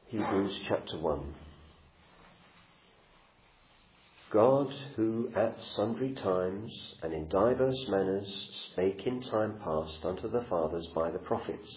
Hebrews chapter 1. God, who at sundry times and in divers manners spake in time past unto the fathers by the prophets,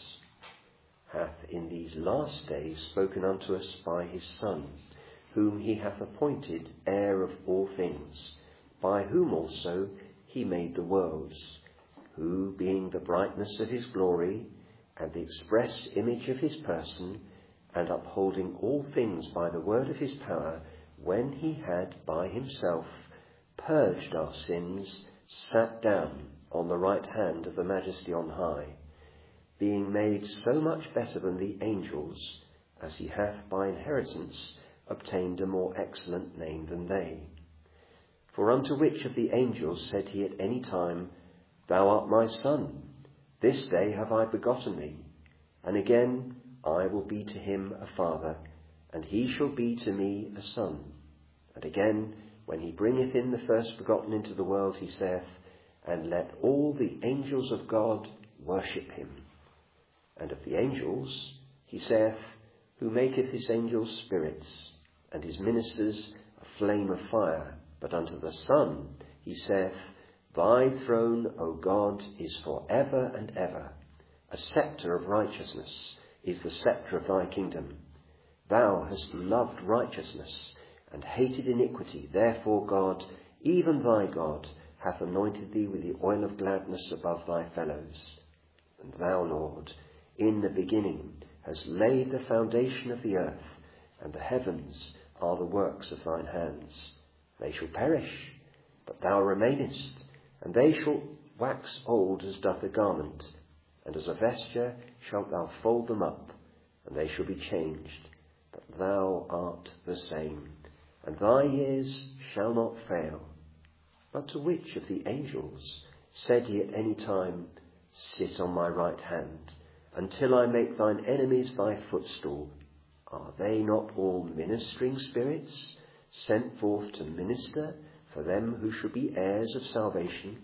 hath in these last days spoken unto us by his Son, whom he hath appointed heir of all things, by whom also he made the worlds, who, being the brightness of his glory and the express image of his person, and upholding all things by the word of his power, when he had by himself purged our sins, sat down on the right hand of the Majesty on high, being made so much better than the angels, as he hath by inheritance obtained a more excellent name than they. For unto which of the angels said he at any time, Thou art my Son, this day have I begotten thee? And again, I will be to him a father, and he shall be to me a son. And again, when he bringeth in the first begotten into the world, he saith, And let all the angels of God worship him. And of the angels, he saith, Who maketh his angels spirits, and his ministers a flame of fire. But unto the Son, he saith, Thy throne, O God, is for ever and ever. A sceptre of righteousness is the sceptre of thy kingdom. Thou hast loved righteousness and hated iniquity. Therefore God, even thy God, hath anointed thee with the oil of gladness above thy fellows. And thou, Lord, in the beginning hast laid the foundation of the earth, and the heavens are the works of thine hands. They shall perish, but thou remainest, and they shall wax old as doth a garment, and as a vesture shalt thou fold them up, and they shall be changed. But thou art the same, and thy years shall not fail. But to which of the angels said he at any time, Sit on my right hand, until I make thine enemies thy footstool? Are they not all ministering spirits, sent forth to minister for them who should be heirs of salvation?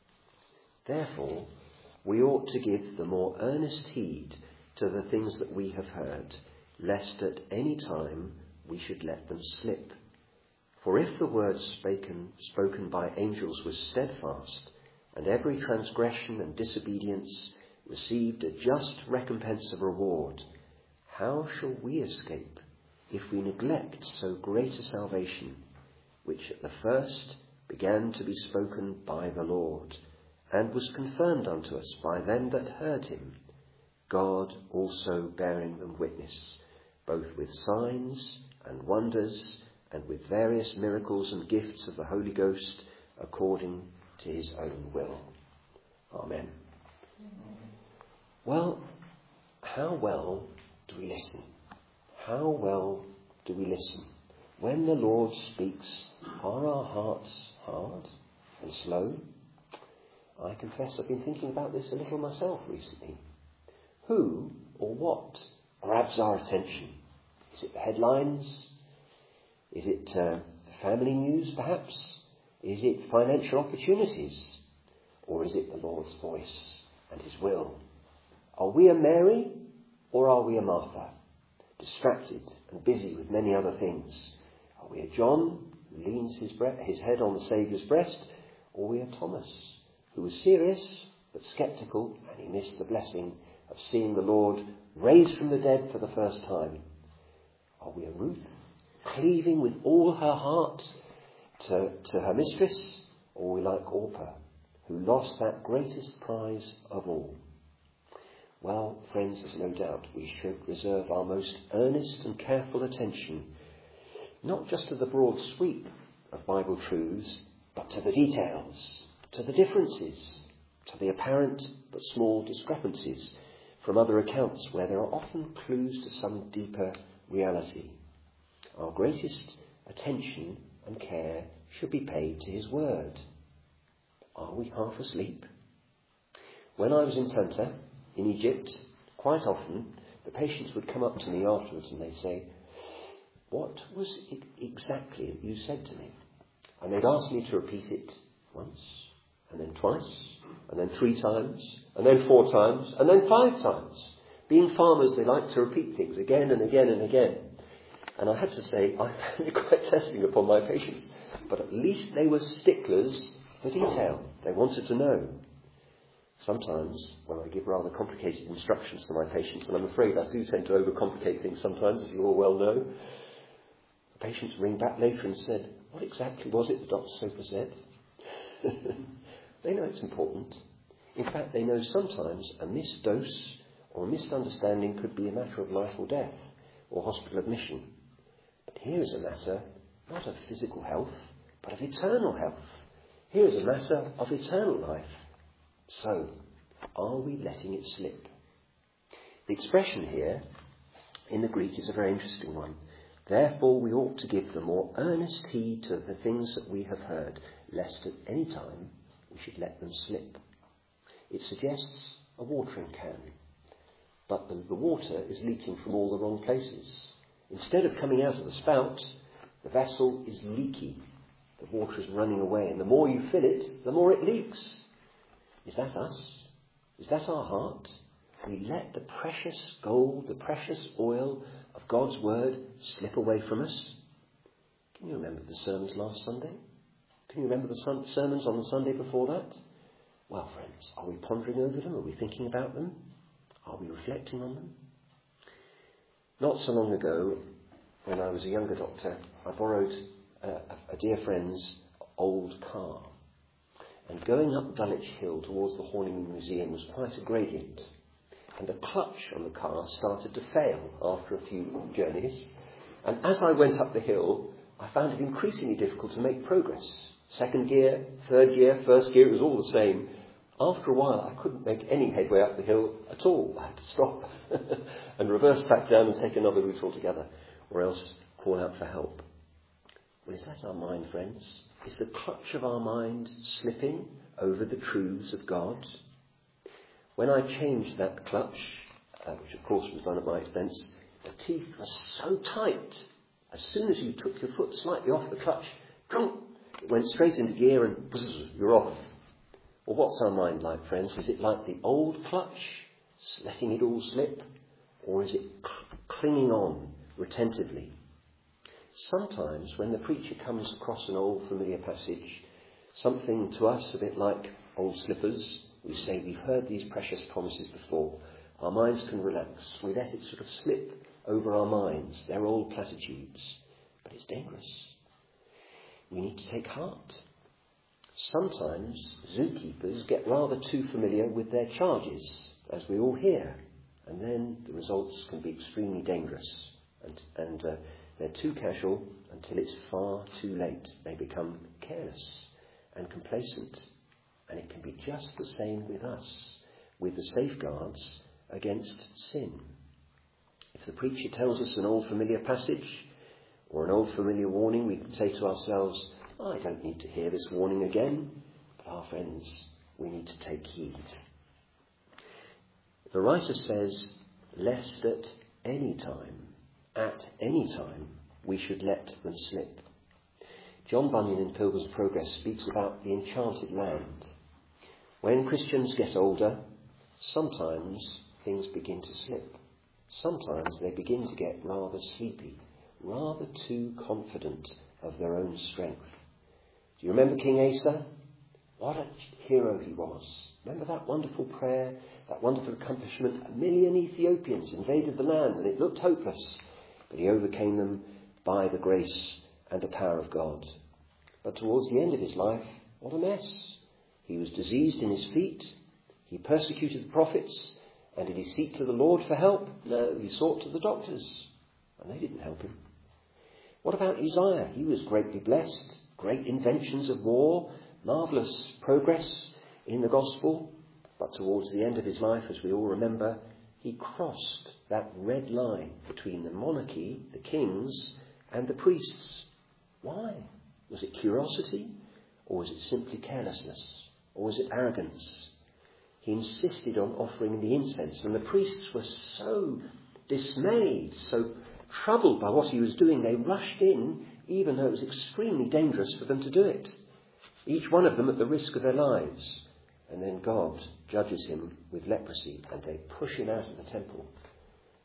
Therefore, we ought to give the more earnest heed to the things that we have heard, lest at any time we should let them slip. For if the word spoken by angels was steadfast, and every transgression and disobedience received a just recompense of reward, how shall we escape if we neglect so great a salvation, which at the first began to be spoken by the Lord, and was confirmed unto us by them that heard him, God also bearing them witness, both with signs and wonders, and with various miracles and gifts of the Holy Ghost, according to his own will. Amen. Well, how well do we listen? How well do we listen? When the Lord speaks, are our hearts hard and slow? I confess I've been thinking about this a little myself recently. Who or what grabs our attention? Is it the headlines? Is it family news, perhaps? Is it financial opportunities? Or is it the Lord's voice and his will? Are we a Mary or are we a Martha, distracted and busy with many other things? Are we a John who leans his head on the Saviour's breast? Or are we a Thomas who was serious but sceptical, and he missed the blessing of seeing the Lord raised from the dead for the first time? Are we a Ruth, cleaving with all her heart to her mistress? Or are we like Orpah, who lost that greatest prize of all? Well, friends, there's no doubt we should reserve our most earnest and careful attention, not just to the broad sweep of Bible truths, but to the details, to the differences, to the apparent but small discrepancies from other accounts where there are often clues to some deeper reality. Our greatest attention and care should be paid to his word. Are we half asleep? When I was in Tanta, in Egypt, quite often the patients would come up to me afterwards and they'd say, What was it exactly that you said to me? And they'd ask me to repeat it once, and then twice, and then 3 times, and then 4 times, and then 5 times. Being farmers, they like to repeat things again and again and again. And I had to say, I found it quite testing upon my patience. But at least they were sticklers for detail. They wanted to know. Sometimes, when I give rather complicated instructions to my patients, and I'm afraid I do tend to overcomplicate things sometimes, as you all well know, the patients ring back later and said, what exactly was it that Dr. Soper said? They know it's important. In fact, they know sometimes a missed dose or a misunderstanding could be a matter of life or death, or hospital admission. But here is a matter not of physical health, but of eternal health. Here is a matter of eternal life. So, are we letting it slip? The expression here in the Greek is a very interesting one. Therefore we ought to give the more earnest heed to the things that we have heard, lest at any time we should let them slip. It suggests a watering can, but the water is leaking from all the wrong places. Instead of coming out of the spout, the vessel is leaky. The water is running away, and the more you fill it, the more it leaks. Is that us? Is that our heart? We let the precious gold, the precious oil of God's word slip away from us. Can you remember the sermons last Sunday? Can you remember the sermons on the Sunday before that? Well, friends, are we pondering over them? Are we thinking about them? Are we reflecting on them? Not so long ago, when I was a younger doctor, I borrowed a dear friend's old car. And going up Dulwich Hill towards the Horniman Museum was quite a gradient. And the clutch on the car started to fail after a few journeys. And as I went up the hill, I found it increasingly difficult to make progress. Second gear, third gear, first gear, it was all the same. After a while, I couldn't make any headway up the hill at all. I had to stop and reverse back down and take another route altogether, or else call out for help. Well, is that our mind, friends? Is the clutch of our mind slipping over the truths of God? When I changed that clutch, which of course was done at my expense, the teeth were so tight. As soon as you took your foot slightly off the clutch, it went straight into gear and you're off. Well, what's our mind like, friends? Is it like the old clutch, letting it all slip? Or is it clinging on retentively? Sometimes when the preacher comes across an old familiar passage, something to us a bit like old slippers, we say we've heard these precious promises before. Our minds can relax. We let it sort of slip over our minds. They're old platitudes. But it's dangerous. We need to take heart. Sometimes zookeepers get rather too familiar with their charges, as we all hear, and then the results can be extremely dangerous. And they're too casual until it's far too late. They become careless and complacent. And it can be just the same with us, with the safeguards against sin. If the preacher tells us an old familiar passage or an old familiar warning, we can say to ourselves, I don't need to hear this warning again. But our friends, we need to take heed. The writer says, lest at any time, we should let them slip. John Bunyan in Pilgrim's Progress speaks about the enchanted land. When Christians get older, sometimes things begin to slip. Sometimes they begin to get rather sleepy, rather too confident of their own strength. Do you remember King Asa? What a hero he was. Remember that wonderful prayer, that wonderful accomplishment? 1 million Ethiopians invaded the land and it looked hopeless, but he overcame them by the grace and the power of God. But towards the end of his life, what a mess. He was diseased in his feet. He persecuted the prophets. And did he seek to the Lord for help? No, he sought to the doctors. And they didn't help him. What about Uzziah? He was greatly blessed. Great inventions of war. Marvellous progress in the gospel. But towards the end of his life, as we all remember, he crossed that red line between the monarchy, the kings, and the priests. Why? Was it curiosity? Or was it simply carelessness? Or was it arrogance? He insisted on offering the incense, and the priests were so dismayed, so troubled by what he was doing, they rushed in, even though it was extremely dangerous for them to do it. Each one of them at the risk of their lives. And then God judges him with leprosy, and they push him out of the temple.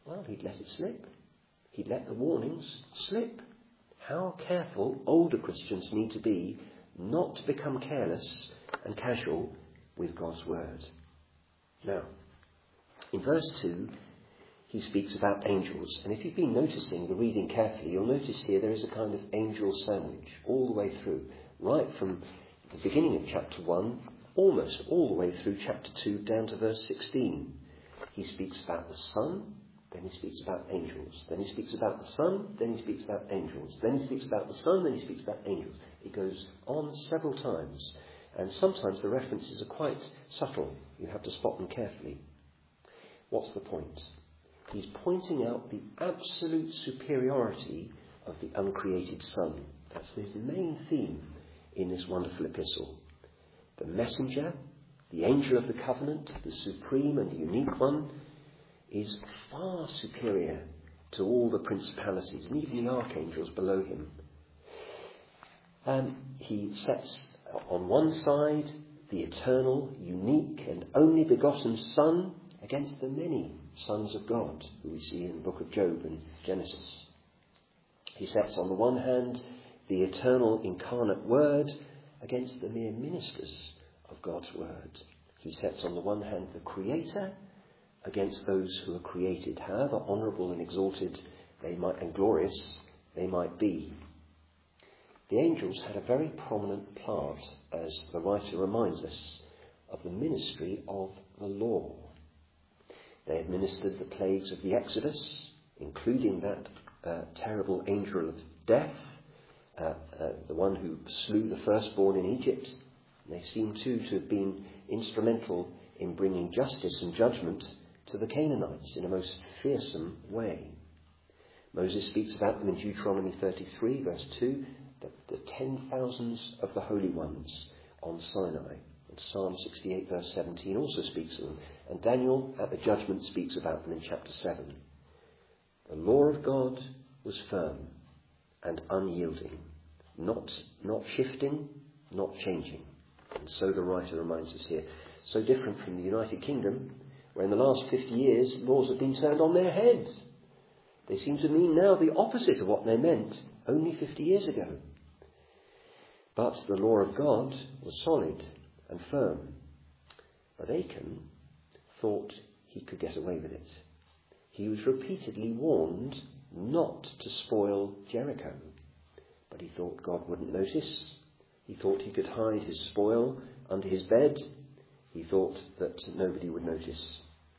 well, he'd let it slip. He'd let the warnings slip. How careful older Christians need to be not to become careless and casual with God's word. Now, in verse 2, he speaks about angels. And if you've been noticing the reading carefully, you'll notice here there is a kind of angel sandwich all the way through, right from the beginning of chapter 1, almost all the way through chapter 2 down to verse 16. He speaks about the Son, then he speaks about angels. Then he speaks about the Son, then he speaks about angels. Then he speaks about the Son, then he speaks about angels. It goes on several times. And sometimes the references are quite subtle. You have to spot them carefully. What's the point? He's pointing out the absolute superiority of the uncreated Son. That's his main theme in this wonderful epistle. The messenger, the angel of the covenant, the supreme and unique one, is far superior to all the principalities and even the archangels below him. He sets on one side the eternal, unique and only begotten Son against the many sons of God who we see in the book of Job and Genesis. He sets on the one hand the eternal incarnate Word against the mere ministers of God's Word. He sets on the one hand the Creator against those who are created, however honourable and exalted and glorious they might be. The angels had a very prominent part, as the writer reminds us, of the ministry of the law. They administered the plagues of the Exodus, including that terrible angel of death, the one who slew the firstborn in Egypt. They seem too to have been instrumental in bringing justice and judgment to the Canaanites in a most fearsome way. Moses speaks about them in Deuteronomy 33, verse 2, the 10,000s of the holy ones on Sinai. And Psalm 68, verse 17 also speaks of them. And Daniel at the judgment speaks about them in chapter 7. The law of God was firm and unyielding, not shifting, not changing. And so the writer reminds us here. So different from the United Kingdom, where in the last 50 years laws have been turned on their heads. They seem to mean now the opposite of what they meant only 50 years ago. But the law of God was solid and firm. But Achan thought he could get away with it. He was repeatedly warned not to spoil Jericho. But he thought God wouldn't notice. He thought he could hide his spoil under his bed. He thought that nobody would notice.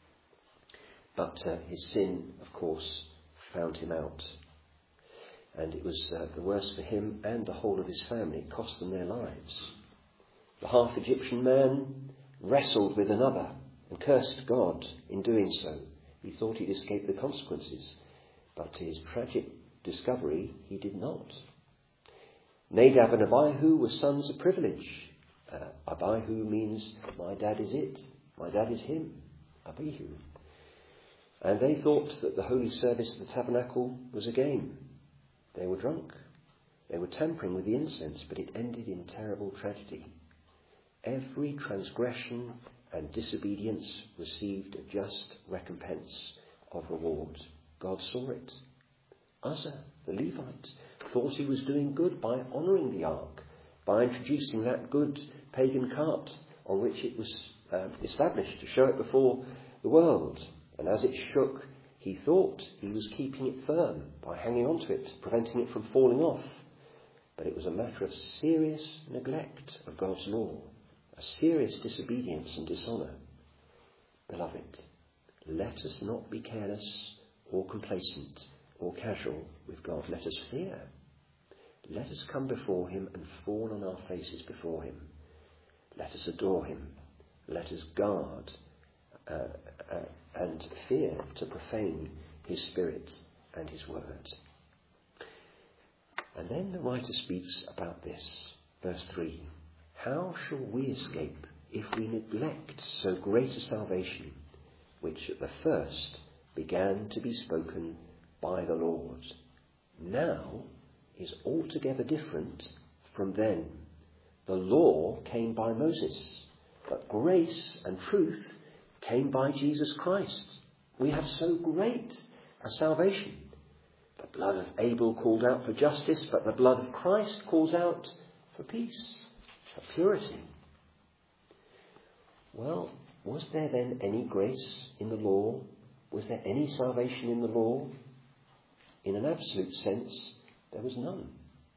But his sin, of course, found him out. And it was the worse for him and the whole of his family. It cost them their lives. The half-Egyptian man wrestled with another and cursed God in doing so. He thought he'd escape the consequences. But to his tragic discovery, he did not. Nadab and Abihu were sons of privilege. Abihu means, my dad is it. My dad is him. Abihu. And they thought that the holy service of the tabernacle was a game. They were drunk. They were tampering with the incense, but it ended in terrible tragedy. Every transgression and disobedience received a just recompense of reward. God saw it. Uzzah, the Levite, thought he was doing good by honouring the ark, by introducing that good pagan cart on which it was established to show it before the world. And as it shook, he thought he was keeping it firm by hanging on to it, preventing it from falling off. But it was a matter of serious neglect of God's law, a serious disobedience and dishonour. Beloved, let us not be careless or complacent or casual with God. Let us fear. Let us come before him and fall on our faces before him. Let us adore him. Let us guard and fear to profane his spirit and his word. And then the writer speaks about this. Verse 3. How shall we escape if we neglect so great a salvation, which at the first began to be spoken by the Lord, now is altogether different from then? The law came by Moses, but grace and truth came by Jesus Christ. We have so great a salvation. The blood of Abel called out for justice, but the blood of Christ calls out for peace, for purity. Well, was there then any grace in the law? Was there any salvation in the law? In an absolute sense, there was none.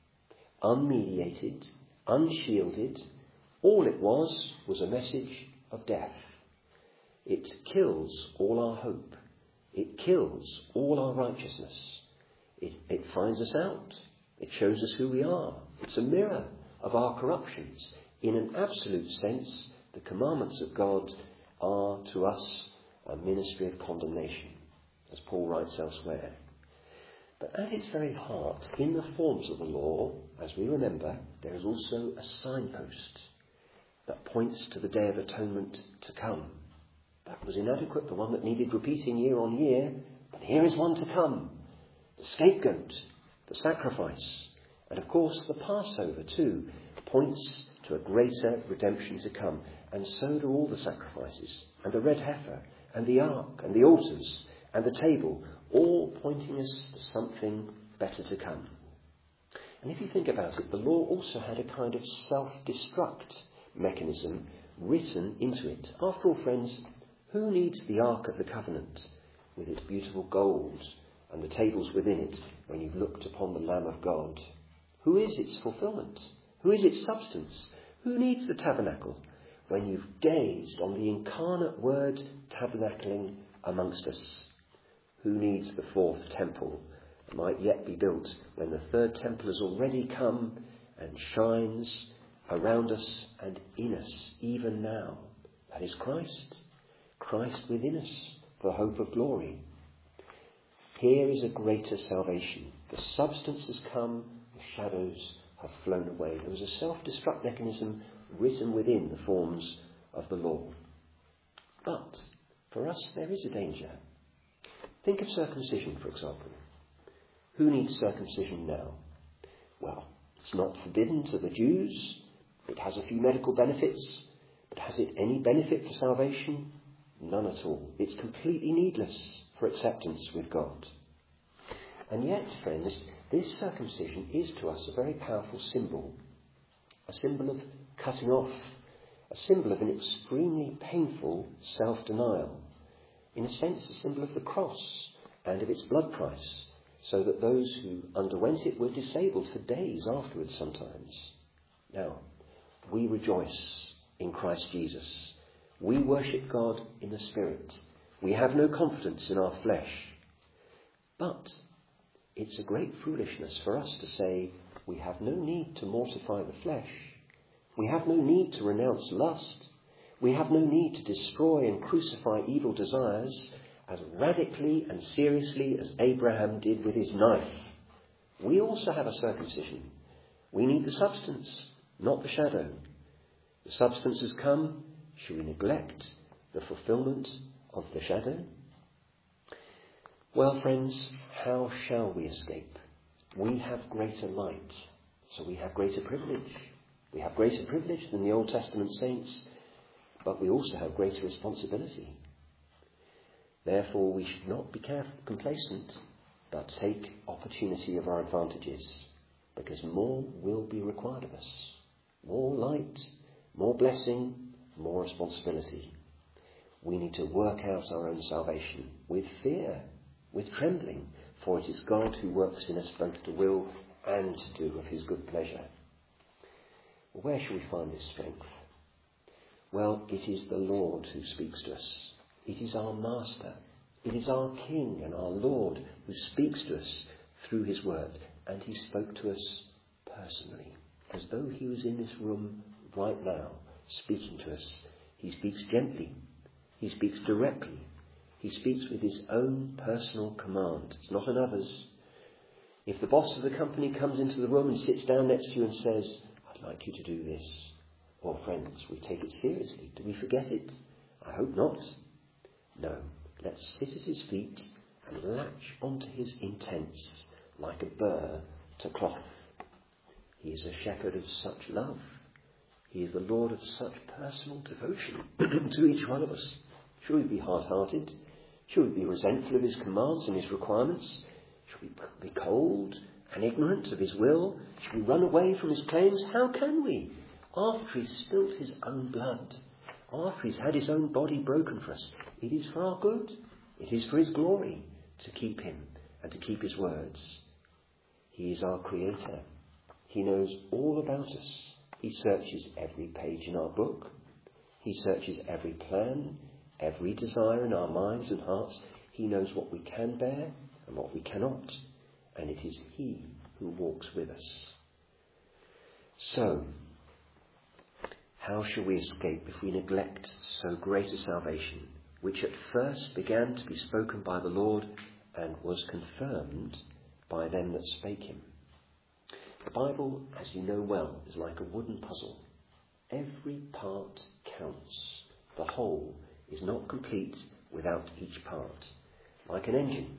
Unmediated, unshielded, all it was a message of death. It kills all our hope. It kills all our righteousness. It finds us out. It shows us who we are. It's a mirror of our corruptions. In an absolute sense, the commandments of God are to us a ministry of condemnation, as Paul writes elsewhere. But at its very heart, in the forms of the law, as we remember, there is also a signpost that points to the Day of Atonement to come. That was inadequate, the one that needed repeating year on year, but here is one to come. The scapegoat, the sacrifice, and of course the Passover too, points to a greater redemption to come. And so do all the sacrifices, and the red heifer, and the ark, and the altars, and the table, all pointing us to something better to come. And if you think about it, the law also had a kind of self-destruct mechanism written into it. After all, friends, who needs the Ark of the Covenant with its beautiful gold and the tables within it when you've looked upon the Lamb of God? Who is its fulfillment? Who is its substance? Who needs the tabernacle when you've gazed on the incarnate Word tabernacling amongst us? Who needs the fourth temple that might yet be built when the third temple has already come and shines around us and in us even now? That is Christ. Christ within us, the hope of glory. Here is a greater salvation. The substance has come, the shadows have flown away. There was a self-destruct mechanism written within the forms of the law. But for us there is a danger. Think of circumcision, for example. Who needs circumcision now? Well, it's not forbidden to the Jews. It has a few medical benefits. But has it any benefit for salvation? None at all. It's completely needless for acceptance with God. And yet, friends, this circumcision is to us a very powerful symbol. A symbol of cutting off. A symbol of an extremely painful self-denial. In a sense, a symbol of the cross and of its blood price, so that those who underwent it were disabled for days afterwards sometimes. Now, we rejoice in Christ Jesus. We worship God in the Spirit. We have no confidence in our flesh. But it's a great foolishness for us to say we have no need to mortify the flesh. We have no need to renounce lust. We have no need to destroy and crucify evil desires as radically and seriously as Abraham did with his knife. We also have a circumcision. We need the substance, not the shadow. The substance has come. Shall we neglect the fulfillment of the shadow? Well, friends, how shall we escape? We have greater light, so we have greater privilege. We have greater privilege than the Old Testament saints, but we also have greater responsibility. Therefore, we should not be complacent, but take opportunity of our advantages, because more will be required of us. More light, more blessing, more responsibility. We need to work out our own salvation with fear, with trembling, for it is God who works in us both to will and to do of his good pleasure. Where shall we find this strength? Well, it is the Lord who speaks to us. It is our Master. It is our King and our Lord who speaks to us through his word. And he spoke to us personally, as though he was in this room right now, speaking to us. He speaks gently. He speaks directly. He speaks with his own personal command. It's not another's. If the boss of the company comes into the room and sits down next to you and says, "I'd like you to do this," well, friends, we take it seriously. Do we forget it? I hope not. No, let's sit at his feet and latch onto his intents like a burr to cloth. He is a shepherd of such love. He is the Lord of such personal devotion to each one of us. Should we be hard-hearted? Should we be resentful of his commands and his requirements? Should we be cold and ignorant of his will? Should we run away from his claims? How can we? After he's spilt his own blood, after he's had his own body broken for us, it is for our good. It is for his glory to keep him and to keep his words. He is our creator. He knows all about us. He searches every page in our book. He searches every plan, every desire in our minds and hearts. He knows what we can bear and what we cannot. And it is he who walks with us. So, how shall we escape if we neglect so great a salvation, which at first began to be spoken by the Lord and was confirmed by them that spake him? The Bible, as you know well, is like a wooden puzzle. Every part counts. The whole is not complete without each part. Like an engine,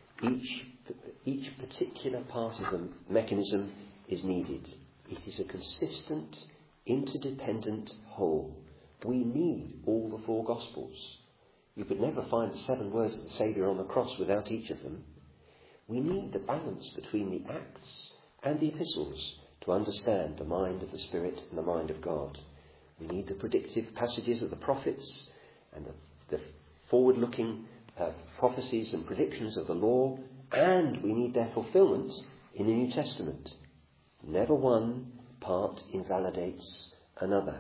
each particular part of the mechanism is needed. It is a consistent, interdependent whole. We need all the four Gospels. You could never find the 7 words of the Saviour on the cross without each of them. We need the balance between the Acts and the Epistles to understand the mind of the Spirit and the mind of God. We need the predictive passages of the prophets and the forward-looking prophecies and predictions of the law, and we need their fulfilment in the New Testament. Never one part invalidates another.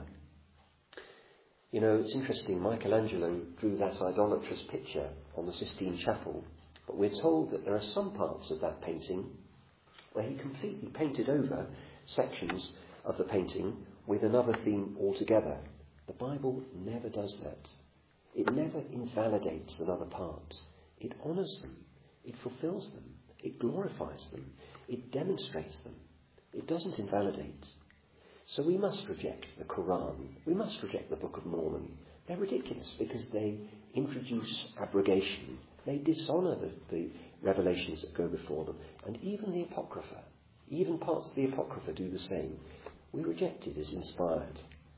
You know, it's interesting, Michelangelo drew that idolatrous picture on the Sistine Chapel, but we're told that there are some parts of that painting where he completely painted over sections of the painting with another theme altogether. The Bible never does that. It never invalidates another part. It honours them. It fulfills them. It glorifies them. It demonstrates them. It doesn't invalidate. So we must reject the Quran. We must reject the Book of Mormon. They're ridiculous because they introduce abrogation. They dishonour the revelations that go before them. And even the Apocrypha, even parts of the Apocrypha do the same. We reject it as inspired.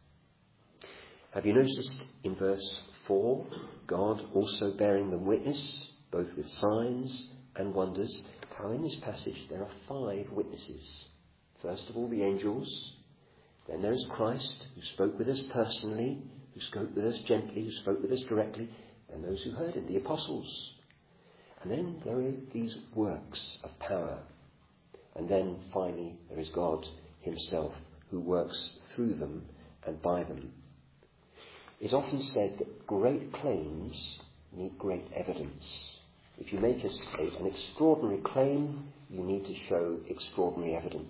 Have you noticed in verse 4, God also bearing them witness, both with signs and wonders, how in this passage there are 5 witnesses. First of all, the angels. Then there is Christ, who spoke with us personally, who spoke with us gently, who spoke with us directly, and those who heard him, the apostles. And then there are these works of power. And then finally there is God himself, who works through them and by them. It's often said that great claims need great evidence. If you make an extraordinary claim, you need to show extraordinary evidence.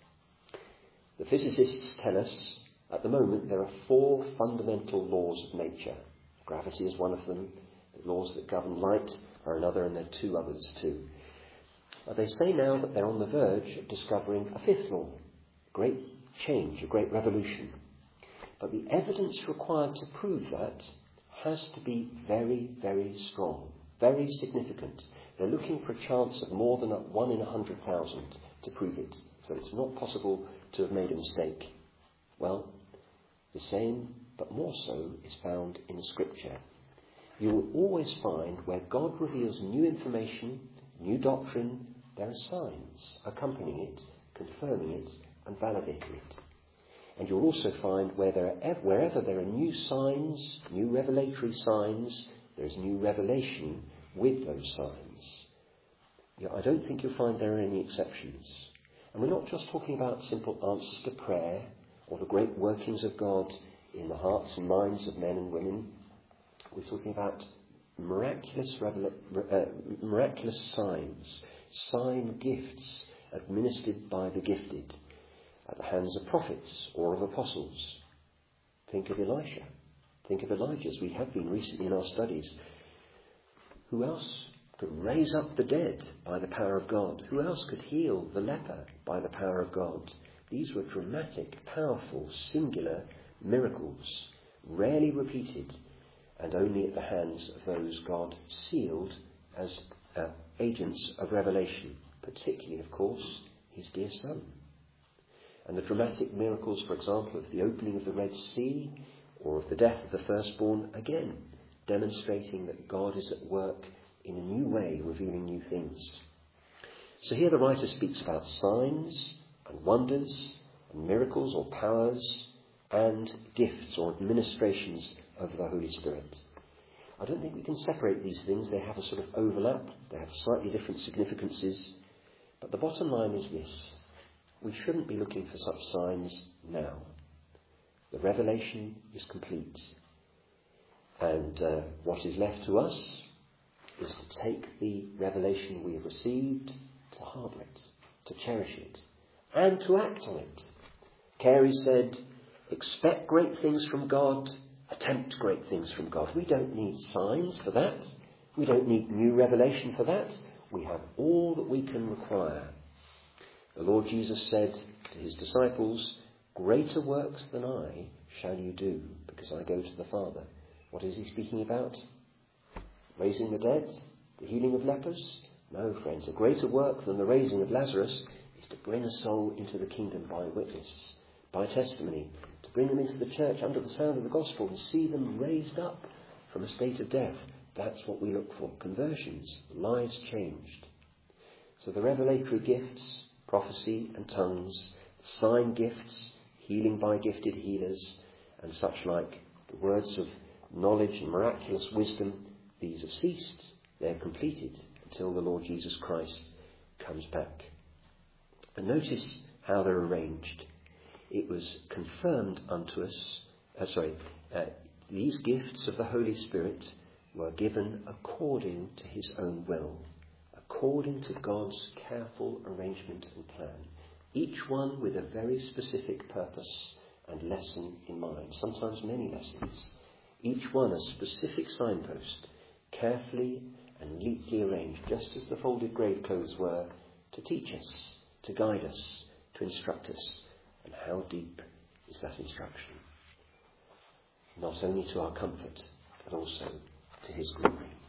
The physicists tell us, at the moment, there are 4 fundamental laws of nature. Gravity is one of them. The laws that govern light are another, and there are 2 others too. They say now that they're on the verge of discovering a 5th law. A great change, a great revolution. But the evidence required to prove that has to be very, very strong, very significant. They're looking for a chance of more than 1 in 100,000 to prove it. So it's not possible to have made a mistake. Well, the same, but more so, is found in Scripture. You will always find where God reveals new information, new doctrine, there are signs accompanying it, confirming it, and validating it. And you'll also find wherever there are new signs, new revelatory signs, there is new revelation with those signs. I don't think you'll find there are any exceptions. And we're not just talking about simple answers to prayer or the great workings of God in the hearts and minds of men and women. We're talking about miraculous signs, sign gifts administered by the gifted at the hands of prophets or of apostles. Think of Elisha. Think of Elijah, as we have been recently in our studies. Who else could raise up the dead by the power of God? Who else could heal the leper by the power of God? These were dramatic, powerful, singular miracles, rarely repeated, and only at the hands of those God sealed as agents of revelation, particularly, of course, his dear Son. And the dramatic miracles, for example, of the opening of the Red Sea or of the death of the firstborn, again, demonstrating that God is at work in a new way, revealing new things. So here the writer speaks about signs and wonders and miracles or powers and gifts or administrations of the Holy Spirit. I don't think we can separate these things. They have a sort of overlap. They have slightly different significances. But the bottom line is this. We shouldn't be looking for such signs now. The revelation is complete. And what is left to us is to take the revelation we have received, to harbour it, to cherish it, and to act on it. Carey said, expect great things from God, attempt great things from God. We don't need signs for that. We don't need new revelation for that. We have all that we can require. The Lord Jesus said to his disciples, greater works than I shall you do, because I go to the Father. What is he speaking about? Raising the dead? The healing of lepers? No, friends, a greater work than the raising of Lazarus is to bring a soul into the kingdom by witness, by testimony, to bring them into the church under the sound of the gospel and see them raised up from a state of death. That's what we look for. Conversions, lives changed. So the revelatory gifts, prophecy and tongues, sign gifts, healing by gifted healers, and such like, the words of knowledge and miraculous wisdom, these have ceased. They're completed until the Lord Jesus Christ comes back. And notice how they're arranged. It was confirmed unto us, these gifts of the Holy Spirit were given according to his own will, according to God's careful arrangement and plan, each one with a very specific purpose and lesson in mind, sometimes many lessons, each one a specific signpost, carefully and neatly arranged, just as the folded grave clothes were, to teach us, to guide us, to instruct us. And how deep is that instruction? Not only to our comfort, but also to his glory.